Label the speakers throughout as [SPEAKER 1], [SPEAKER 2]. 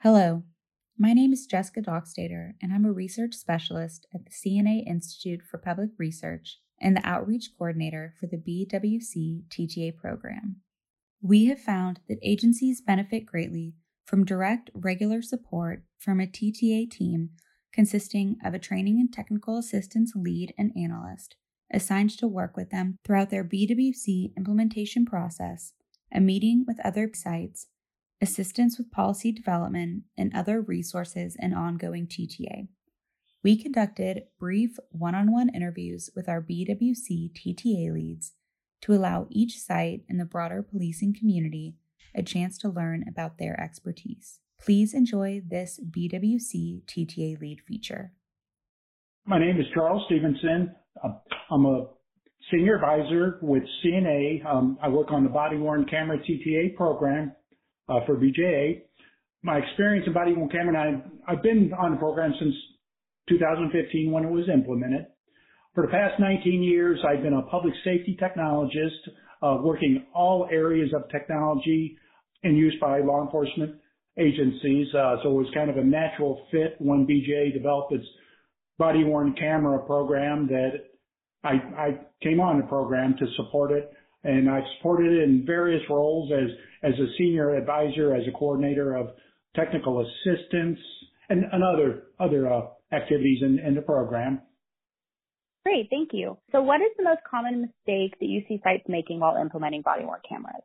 [SPEAKER 1] Hello, my name is Jessica Dockstader, and I'm a research specialist at the CNA Institute for Public Research and the outreach coordinator for the BWC TTA program. We have found that agencies benefit greatly from direct, regular support from a TTA team consisting of a training and technical assistance lead and analyst assigned to work with them throughout their BWC implementation process, a meeting with other sites, assistance with policy development, and other resources and ongoing TTA. We conducted brief one-on-one interviews with our BWC TTA leads to allow each site and the broader policing community a chance to learn about their expertise. Please enjoy this BWC TTA lead feature.
[SPEAKER 2] My name is Charles Stevenson. I'm a senior advisor with CNA. I work on the body-worn camera TTA program for BJA. My experience in body-worn camera, and I've been on the program since 2015 when it was implemented. For the past 19 years, I've been a public safety technologist, working all areas of technology in use by law enforcement agencies. So it was kind of a natural fit when BJA developed its body-worn camera program that I came on the program to support it. And I've supported it in various roles as a senior advisor, as a coordinator of technical assistance, and other activities in the program.
[SPEAKER 3] Great, thank you. So what is the most common mistake that you see sites making while implementing body-worn cameras?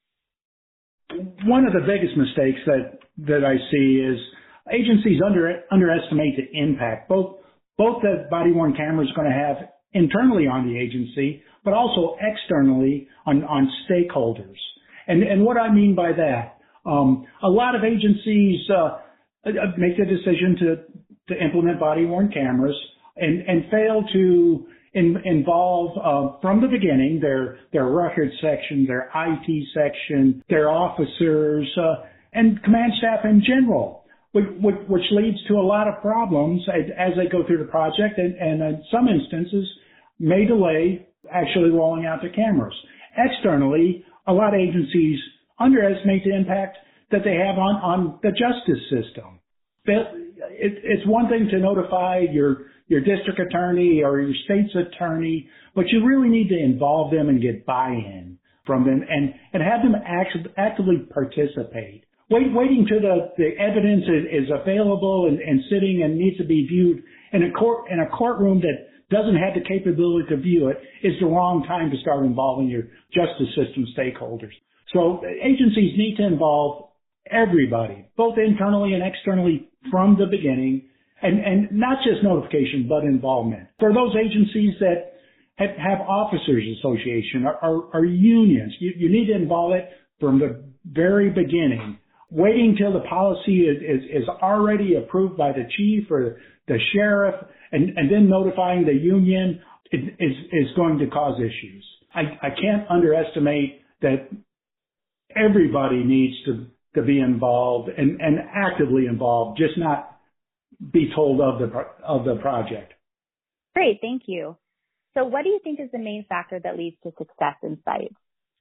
[SPEAKER 2] One of the biggest mistakes that I see is agencies underestimate the impact. Both the body-worn camera is going to have internally on the agency, but also externally on stakeholders. And what I mean by that, a lot of agencies make the decision to implement body-worn cameras and fail to involve from the beginning their records section, their IT section, their officers, and command staff in general, which leads to a lot of problems as they go through the project and in some instances may delay actually rolling out the cameras. Externally, a lot of agencies underestimate the impact that they have on the justice system. It's one thing to notify your district attorney or your state's attorney, but you really need to involve them and get buy-in from them and have them actively participate. Waiting till the evidence is available and sitting and needs to be viewed in a courtroom that doesn't have the capability to view it is the wrong time to start involving your justice system stakeholders. So agencies need to involve everybody, both internally and externally from the beginning, and not just notification, but involvement. For those agencies that have officers association or unions, you need to involve it from the very beginning. Waiting till the policy is already approved by the chief or the sheriff and then notifying the union is going to cause issues. I can't underestimate that everybody needs to be involved and actively involved, just not be told of the project.
[SPEAKER 3] Great, thank you. So what do you think is the main factor that leads to success in sites?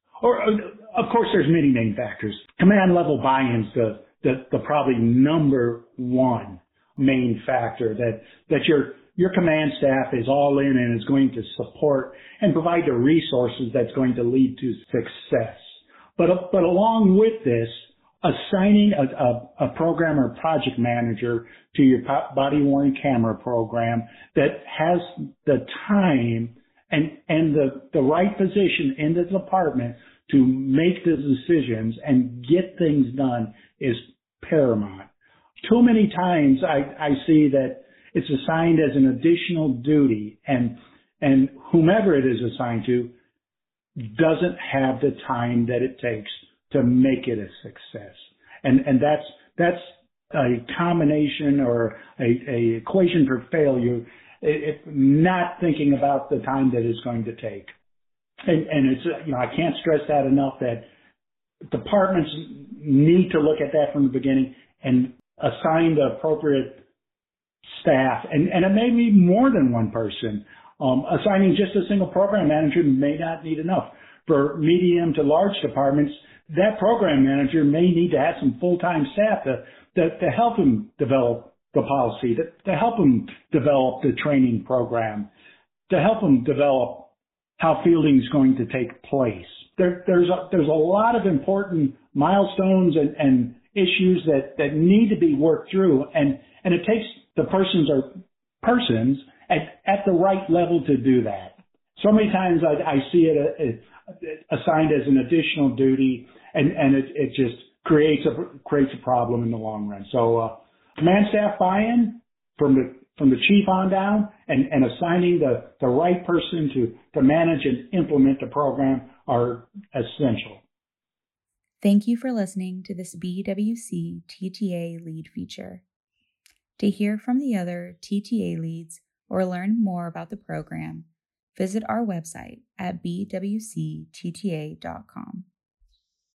[SPEAKER 2] Of course, there's many main factors. Command level buy-in's the probably number one main factor that your command staff is all in and is going to support and provide the resources that's going to lead to success. But along with this, assigning a program or project manager to your body-worn camera program that has the time and the right position in the department to make the decisions and get things done is paramount. Too many times I see that it's assigned as an additional duty and whomever it is assigned to doesn't have the time that it takes to make it a success. And that's a combination or a equation for failure, not thinking about the time that it's going to take. And it's, I can't stress that enough that departments need to look at that from the beginning and assign the appropriate staff. And it may be more than one person. Assigning just a single program manager may not need enough. For medium to large departments, that program manager may need to have some full-time staff to help him develop the policy, to help him develop the training program, to help him develop how fielding is going to take place. There's a lot of important milestones and issues that need to be worked through, and it takes the persons at the right level to do that. So many times I see it assigned as an additional duty, and it just creates a problem in the long run. So command staff buy-in from the chief on down, and assigning the right person to manage and implement the program are essential.
[SPEAKER 1] Thank you for listening to this BWC TTA lead feature. To hear from the other TTA leads or learn more about the program, visit our website at bwctta.com.